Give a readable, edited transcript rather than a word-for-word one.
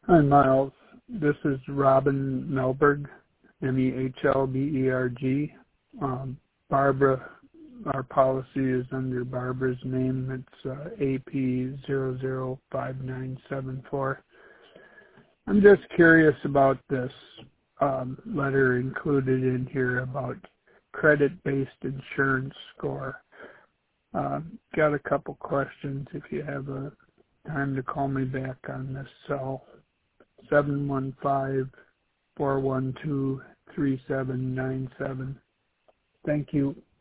Hi, Miles. This is Robin Melberg, Mehlberg. Barbara, our policy is under Barbara's name. It's AP005974. I'm just curious about this letter included in here about credit-based insurance score. Got a couple questions if you have time to call me back on this cell. 715-412-3797. Thank you.